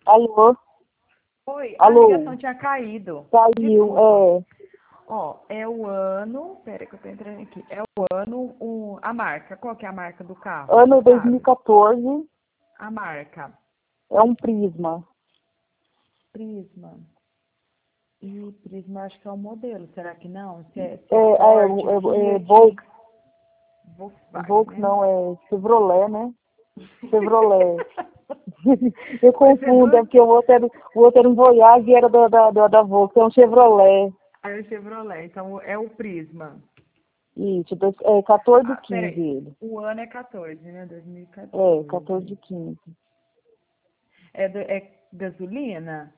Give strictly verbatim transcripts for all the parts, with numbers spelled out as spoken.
Alô? Oi, a Alô? ligação tinha caído. Caiu, Desculpa. é. Ó, é o ano. Pera que eu tô entrando aqui. É o ano, o, a marca. Qual que é a marca do carro? Você Ano dois mil e sabe? quatorze, A marca. é um Prisma. Prisma. E Prisma acho que é o modelo. Será que não? Se é, se É, é é, Ford, é, é Fiat, Volks, Volkswagen, Volks né? não, é Chevrolet, né? Chevrolet. Eu Vai ser confundo, é duas. porque o outro era, o outro era um Voyage e era da, da, da, da Volks, é um Chevrolet. Aí é o Chevrolet. Então é o Prisma. Isso, dois- é quatorze Ah, quinze peraí. ele. O ano é quatorze, né? É, dois mil e quatorze. quatorze quinze. É, do, é gasolina?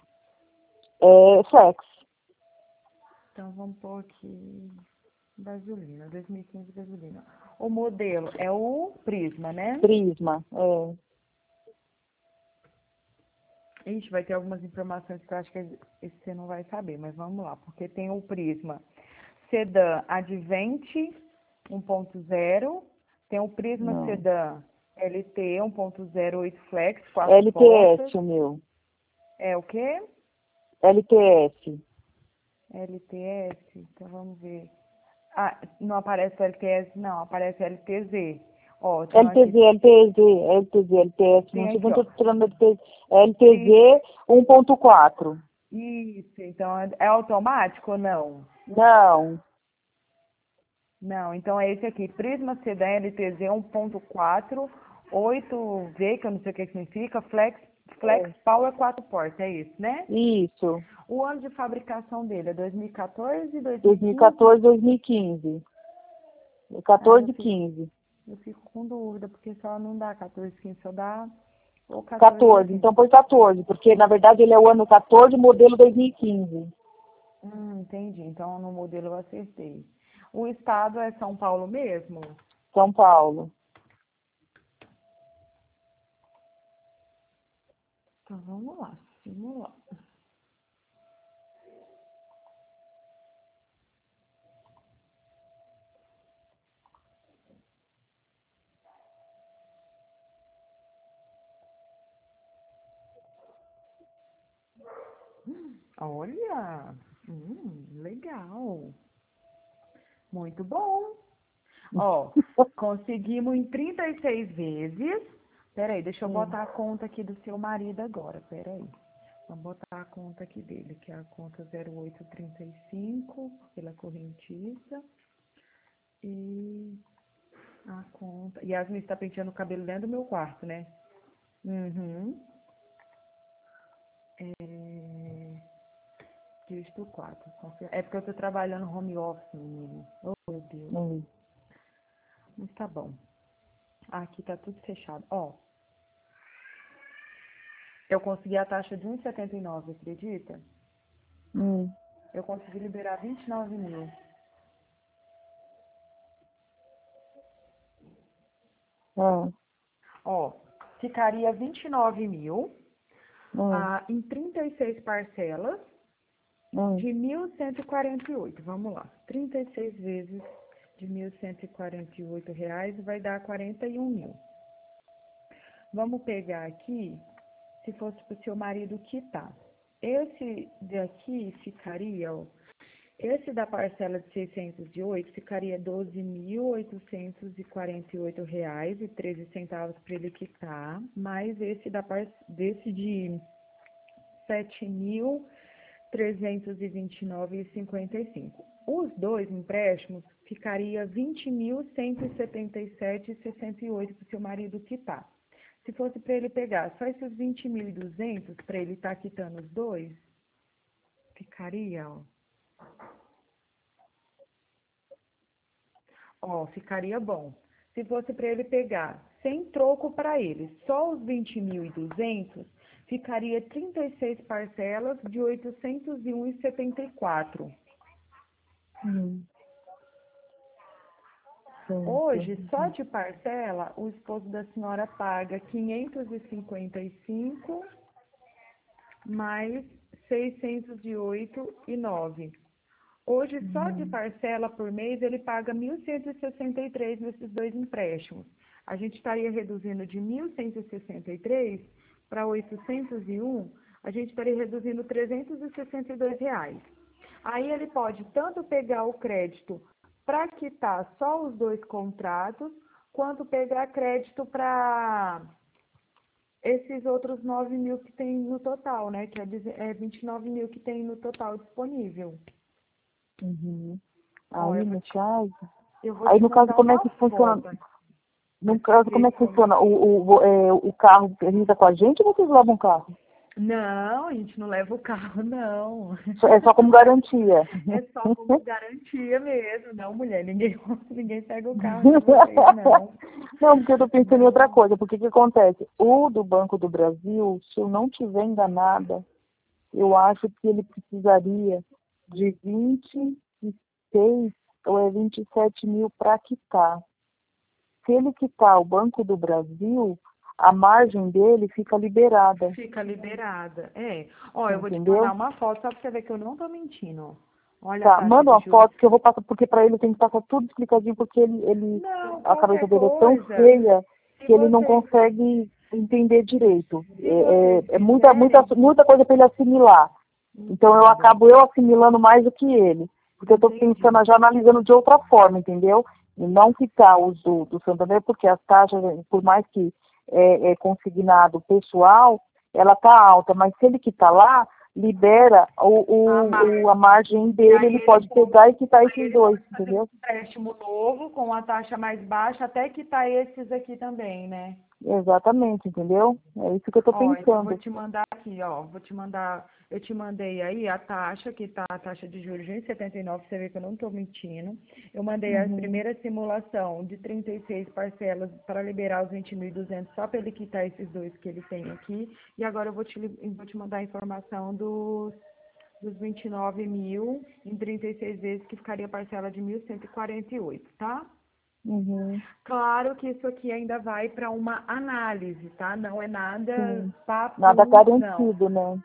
É Flex. Então vamos pôr aqui gasolina, dois mil e quinze gasolina. O modelo é o Prisma, né? Prisma, é. Ixi, vai ter algumas informações que eu acho que esse você não vai saber, mas vamos lá, porque tem o Prisma Sedã Advent um ponto zero, tem o Prisma Não. Sedã L T um ponto zero oito Flex, quatro L T portas. S o meu. É o quê? L T S. L T S, então vamos ver. Ah, não aparece L T S, não, aparece L T Z. Ó, tem um aqui, L T Z, L T Z, L T Z, L T S, tem não sei aqui, quanto ó. eu tô tirando L T Z, L T Pri- Z um ponto quatro. Isso, então é é automático ou não? Não, Não, então é esse aqui, Prisma Sedã L T Z um ponto quatro, oito V, que eu não sei o que significa, Flex, Flex é, Power quatro portas, é isso, né? isso, O ano de fabricação dele é dois mil e quatorze, dois mil e dois mil e quinze? quatorze, dois mil e quinze. Ah, eu quatorze, fico, quinze. eu fico com dúvida, porque só não dá quatorze, quinze, só dá ou quatorze ou quatorze, quinze. então põe quatorze, porque na verdade ele é o ano quatorze, modelo dois mil e quinze. Hum, entendi, então no modelo eu acertei. O estado é São Paulo mesmo? São Paulo. Então vamos lá, simular. Olha, hum, legal, muito bom. Ó, conseguimos em trinta e seis vezes. Peraí, deixa eu Hum. botar a conta aqui do seu marido agora, peraí. Vamos botar a conta aqui dele, que é a conta zero oito trinta e cinco, pela correntista. E a conta... Yasmin está penteando o cabelo dentro do meu quarto, né? Uhum. É... Dígito quatro. É porque eu tô trabalhando home office, menino. Oh, meu Deus. Hum. Mas tá bom. Aqui tá tudo fechado. Ó, eu consegui a taxa de um e setenta e nove, acredita? Hum. Eu consegui liberar vinte e nove mil. Ah, Ó, ficaria vinte e nove mil hum. ah, em trinta e seis parcelas Hum. de mil cento e quarenta e oito. Vamos lá. trinta e seis vezes de mil cento e quarenta e oito reais vai dar quarenta e um mil. Vamos pegar aqui, se fosse para o seu marido quitar. Esse daqui ficaria, ó, esse da parcela de seiscentos e oito ficaria doze mil oitocentos e quarenta e oito reais e treze centavos para ele quitar, mais esse da par... desse de sete mil trezentos e vinte e nove e cinquenta e cinco. Os dois empréstimos ficaria vinte mil cento e setenta e sete e sessenta e oito para o seu marido quitar. Se fosse para ele pegar só esses vinte mil e duzentos para ele estar quitando os dois, ficaria, ó. Ó, ficaria bom. Se fosse para ele pegar sem troco para ele, só os vinte mil e duzentos, ficaria trinta e seis parcelas de oitocentos e um e setenta e quatro. Hum. Hoje, só Certo. de parcela, o esposo da senhora paga quinhentos e cinquenta e cinco mais seiscentos e oito e nove. Hoje, só de Hum. parcela por mês, ele paga mil cento e sessenta e três nesses dois empréstimos. A gente estaria reduzindo de mil cento e sessenta e três para oitocentos e um, a gente estaria reduzindo trezentos e sessenta e dois reais. Aí ele pode tanto pegar o crédito para quitar só os dois contratos, quanto pegar crédito para esses outros nove mil que tem no total, né? Que é deze- é vinte e nove mil que tem no total disponível. Uhum. Ó, Aí, eu vou no te, caso... eu vou Aí, te no caso, mandar como é uma que funciona? foto No para você caso, como ver é que como. funciona? O, o, o, é, o carro risa com a gente ou vocês levam o carro? Não, a gente não leva o carro, não. Só- É só como garantia. É só como garantia mesmo. Não, mulher, ninguém, ninguém pega o carro de vocês, não. Não, porque eu tô pensando em outra Não. coisa. Porque o que acontece? O do Banco do Brasil, se eu não tiver enganada, eu acho que ele precisaria de vinte e seis ou é vinte e sete mil para quitar. Se ele quitar o Banco do Brasil, a margem dele fica liberada, Fica liberada. É. Ó, eu vou te mandar entendeu? uma foto só pra você ver que eu não tô mentindo. Olha a Tá, taxa manda de uma juros. foto que eu vou passar, porque para ele tem que passar tudo explicadinho, porque ele, ele Não, a cabeça qualquer dele é tão coisa. feia Se que ele não vocês, consegue entender direito. se É, vocês é- é muita, muita, quiserem. muita coisa para ele assimilar. Então eu Entendo. acabo eu assimilando mais do que ele. Porque eu estou Entendi. pensando, já analisando de outra forma, entendeu? E não quitar os do, do Santander, porque as taxas, por mais que é, é consignado pessoal, ela está alta, mas se ele quitar lá, libera o, A o, o- a margem. margem E dele, aí ele ele pode pode, pegar e quitar aí esses ele dois, pode fazer um entendeu? empréstimo novo com a taxa mais baixa até quitar esses aqui também, né? Exatamente, entendeu? É isso que eu estou Ó, então eu vou pensando. te mandar aqui, ó. Vou te mandar. Eu te mandei aí a taxa, que tá a taxa de juros de setenta e nove, você vê que eu não estou mentindo. Eu mandei a Uhum, primeira simulação de trinta e seis parcelas para liberar os vinte mil e duzentos só para ele quitar esses dois que ele tem aqui. E agora eu vou te, li- eu vou te mandar a informação dos, dos vinte e nove mil em trinta e seis vezes, que ficaria a parcela de mil cento e quarenta e oito, tá? uhum, Claro que isso aqui ainda vai para uma análise, tá? Não é nada sim. Nada papum, não. garantido, né?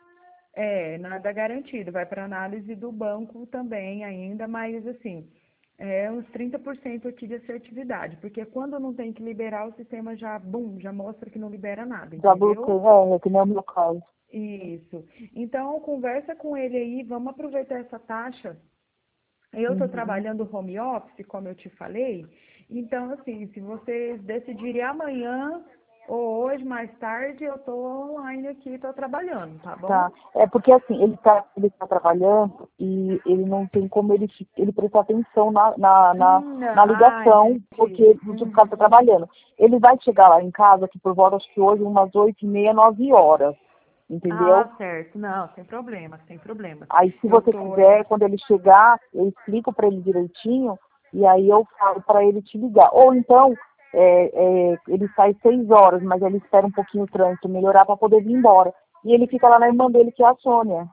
É, nada garantido. Vai para análise do banco também ainda, mas assim, é uns trinta por cento aqui de assertividade, porque quando não tem que liberar, o sistema já, bum, já mostra que não libera nada, Já entendeu? bloqueei, é, é que nem o meu caso. Isso. Então, conversa com ele aí, vamos aproveitar essa taxa. Eu estou Uhum. trabalhando home office, como eu te falei. Então, assim, se vocês decidirem amanhã ou hoje, mais tarde, eu estou online aqui, estou trabalhando, tá bom? Tá. É porque assim, ele está ele tá trabalhando e ele não tem como ele, fi- ele prestar atenção na, na, na, Hum, não. na Ah, ligação, porque entendi. ele tipo, está Uhum. trabalhando. Ele vai chegar lá em casa, que por volta, acho que hoje, umas oito e meia, nove horas, entendeu? Ah, certo. Não, sem problema, sem problema. Aí, se Eu você tô, é, quiser, quando ele chegar, eu explico para ele direitinho e aí eu falo para ele te ligar. Ou então, é, é, ele sai seis horas, mas ele espera um pouquinho o trânsito melhorar para poder vir embora. E ele fica lá na irmã dele, que é a Sônia,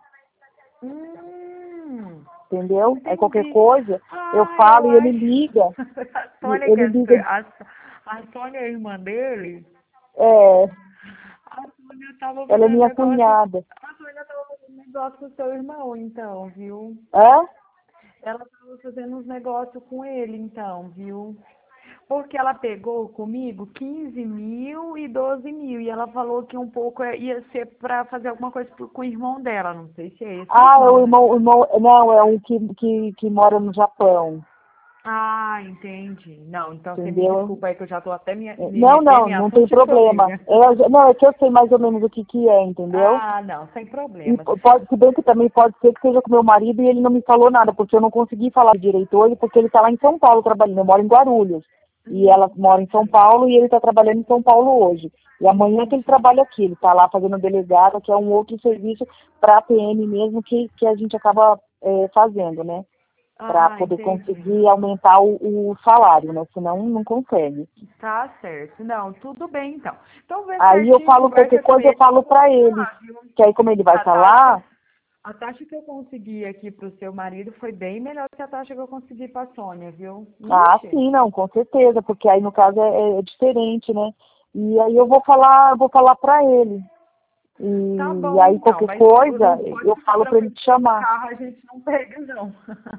hum, entendeu? Aí qualquer entendi. coisa, eu Ah, falo eu e ele acho. liga. A E Sônia, que ele liga, é, a, a Sônia é a irmã dele. é, A Sônia tava ela é fazendo minha negócio. cunhada. A Sônia tava fazendo negócio com o seu irmão, então, viu? É? Ela tava fazendo uns negócios com ele, então, viu? Porque ela pegou comigo quinze mil e doze mil. E ela falou que um pouco é- ia ser pra fazer alguma coisa pro- com o irmão dela. Não sei se é esse Ah, é o irmão, né? irmão, o irmão, não, é um que, que, que mora no Japão, Ah, entendi. Não, então você me entendeu? desculpa aí que eu já tô até me, me Não, metendo não, em não tem assunto de problema. família. É, não, é que eu sei mais ou menos o que, que é, entendeu? Ah, não, sem E problemas. pode, se bem que também pode ser que seja com meu marido e ele não me falou nada, porque eu não consegui falar direito hoje, porque ele está lá em São Paulo trabalhando. Eu moro em Guarulhos. E Hum, ela mora em São Paulo e ele está trabalhando em São Paulo hoje. E amanhã que ele entendi. trabalha aqui, ele está lá fazendo delegado, que é um outro serviço para a P M mesmo que, que a gente acaba é, fazendo, né? Para Ah, poder entendi. conseguir aumentar o, o salário, né? Senão não consegue. Tá certo. Não, tudo bem então. Então vê Aí eu certinho, falo qualquer conversa com coisa, eu ele. falo para ele. Ah, viu? Que aí como ele vai A estar taxa, lá, a taxa que eu consegui aqui pro seu marido foi bem melhor que a taxa que eu consegui pra Sônia, viu? ah, Ixi. sim, não, com certeza, porque aí no caso é, é diferente, né? E aí eu vou falar, eu vou falar para ele. Tá E, bom aí então, qualquer mas coisa, não pode eu ficar falo para ele preocupado te que o chamar. carro a gente não pega, não.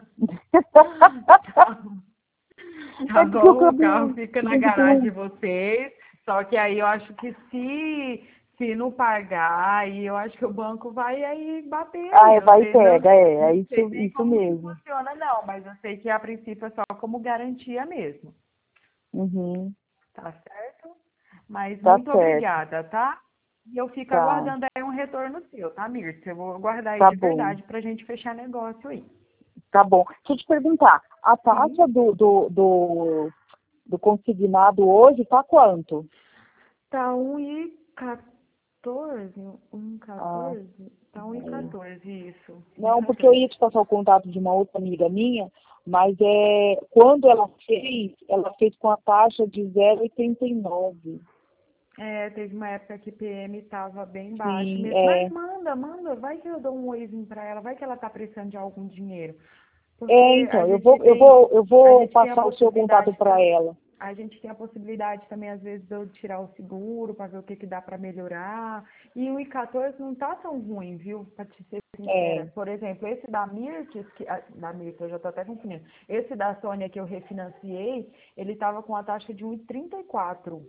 Tá, tá É porque eu bom, o carro acabei, fica a na gente tem garagem um. de vocês. Só que aí eu acho que se, Se não pagar, aí eu acho que o banco vai aí bater Ah, aí. é, Eu vai e sei, não, pega, é, é não isso, sei nem isso como que mesmo. funciona, não, mas eu sei que a princípio é só como garantia mesmo. Uhum, Tá certo? Mas tá muito certo, obrigada, tá? E eu fico tá, aguardando aí um retorno seu, tá, Mirtz? Eu vou aguardar aí tá de bom, verdade pra gente fechar negócio aí. tá bom. Deixa eu te perguntar, a Sim. taxa do, do, do, do consignado hoje tá quanto? Tá um e quatorze, um Ah, quatorze? Tá um e é. quatorze, isso. Um e Não, porque eu quatorze. ia te passar o contato de uma outra amiga minha, mas é, quando ela fez, ela fez com a taxa de zero vírgula oitenta e nove. É, teve uma época que P M tava bem baixo Sim, mesmo. Mas é. manda, manda, vai que eu dou um oizinho pra ela, vai que ela tá precisando de algum dinheiro. É, Porque a então, eu gente vou, eu tem, vou, eu a vou gente tem a passar o seu contato possibilidade para ela. a gente tem a possibilidade também, às vezes, de eu tirar o seguro para ver o que, que dá para melhorar. E o I quatorze não tá tão ruim, viu? Para te ser É, sincera. Por exemplo, esse da Mirtes, que, ah, da Mirtes, eu já tô até confundindo. Esse da Sônia que eu refinanciei, ele tava com a taxa de um e trinta e quatro.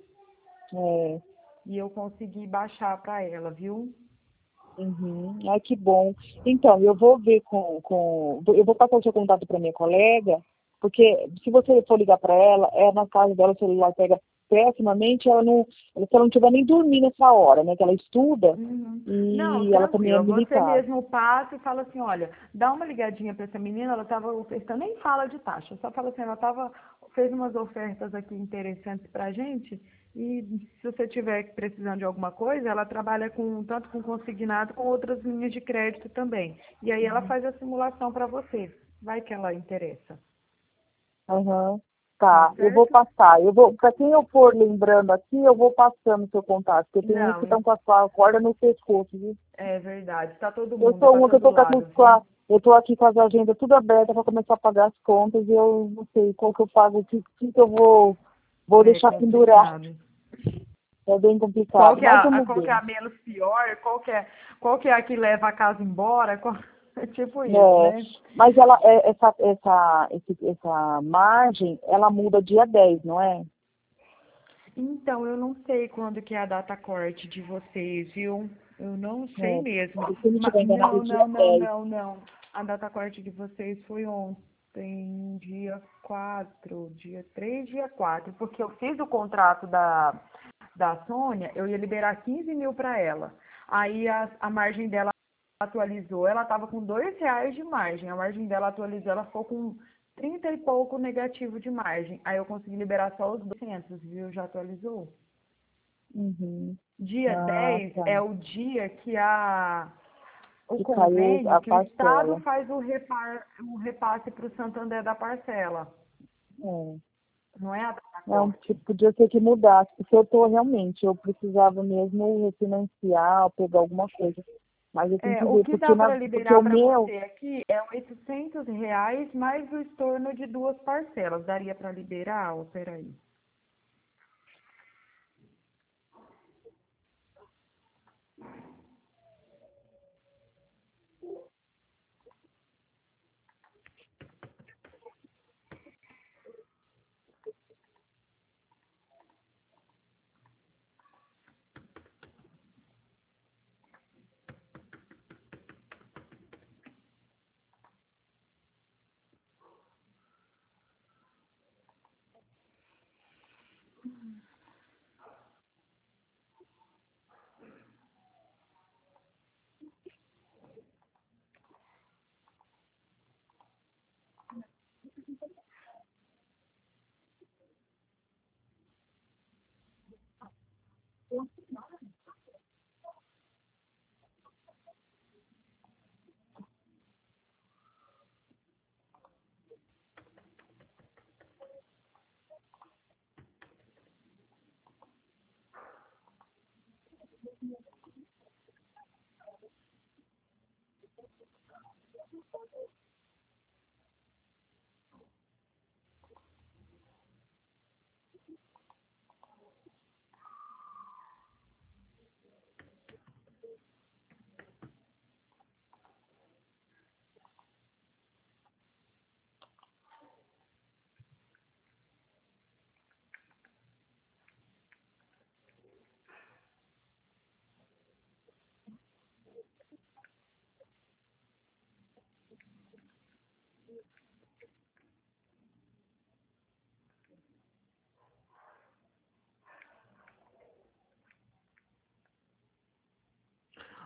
é. E eu consegui baixar para ela, viu? Uhum. Ai, que bom. Então, eu vou ver com, com. Eu vou passar o seu contato para minha colega, porque se você for ligar para ela, é na casa dela, o celular pega pessimamente, ela não. Se ela não estiver nem dormindo nessa hora, né? Que ela estuda Uhum. Não, e ela também é tranquilo. Você militar. mesmo passa e fala assim, olha, dá uma ligadinha para essa menina, ela estava ofertando, nem fala de taxa, só fala assim, ela tava, fez umas ofertas aqui interessantes para a gente e se você tiver precisando de alguma coisa, ela trabalha com tanto com consignado com outras linhas de crédito também. E aí ela faz a simulação para você. Vai que ela interessa. Aham. Tá Tá, eu vou certo? passar. Eu vou, para quem eu for lembrando aqui, eu vou passando o seu contato, porque tem uns que Não, estão com a com a corda no pescoço, viu? é verdade. Está todo Eu mundo sou para uma que eu todo tô com lado, com viu? a, eu tô aqui com as agendas tudo abertas para começar a pagar as contas e eu não sei qual que eu pago, o que, que que eu vou, vou É deixar pendurar. complicado. É bem Qual complicado, que é mas a, a- vamos qual que é ver. a menos pior? Qual que é, qual que é a que leva a casa embora? Qual- é tipo isso, É, né? mas ela, é, essa, essa, esse- essa margem, ela muda dia dez, não é? Então, eu não sei quando que é a data corte de vocês, viu? Eu não sei É. mesmo. Se eu não Ma- estiver enganado, é não, dia não, não, dez. não, não. A data corte de vocês foi ontem, dia quatro, dia três, dia quatro, porque eu fiz o contrato da, da Sônia, eu ia liberar quinze mil para ela. Aí a, a margem dela atualizou, ela estava com dois reais de margem. A margem dela atualizou, ela ficou com trinta e pouco negativo de margem. Aí eu consegui liberar só os duzentos, viu? Já atualizou. Uhum. Dia Ah, dez tá. é o dia que a, o Que caiu convênio, a que o Estado parcela. faz o, repar, o repasse para o Santander da parcela. É. Não é a data Não, corte. tipo, podia ter que mudar, porque eu tô realmente, eu precisava mesmo refinanciar, ou pegar alguma coisa. Mas eu tenho É, que o ver, que porque, dá na, para porque liberar o para meu, você aqui é oitocentos reais mais o estorno de duas parcelas. Daria para liberar? Oh, peraí.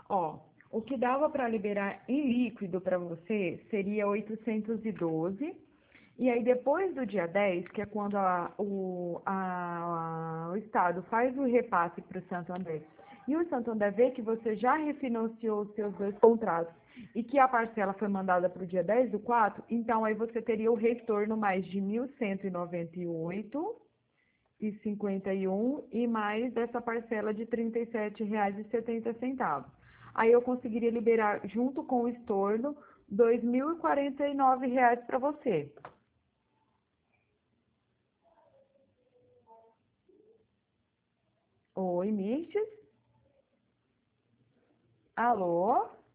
Ó, o que dava para liberar em líquido para você seria oitocentos e doze. E aí, depois do dia dez, que é quando a- o, a- o Estado faz o repasse para o Santander, e o Santander vê que você já refinanciou os seus dois contratos e que a parcela foi mandada para o dia dez do quatro, então aí você teria o retorno mais de mil cento e noventa e oito e cinquenta e um e mais essa parcela de trinta e sete reais e setenta centavos. Aí eu conseguiria liberar junto com o estorno dois mil e quarenta e nove reais para você. Oi, Mirtes? Alô?